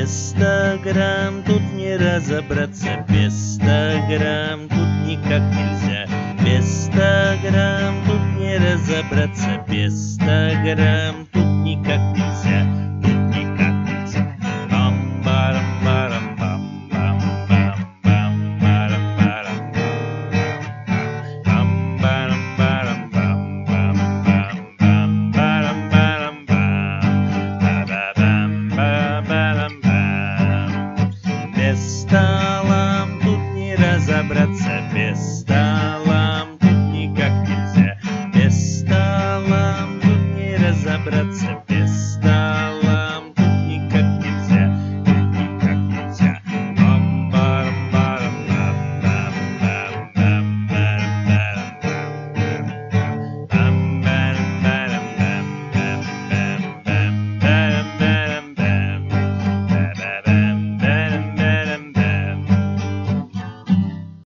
Без 100 грамм тут не разобраться, без 100 грамм тут никак нельзя. Без 100 грамм тут не разобраться, без 100 грамм тут никак нельзя.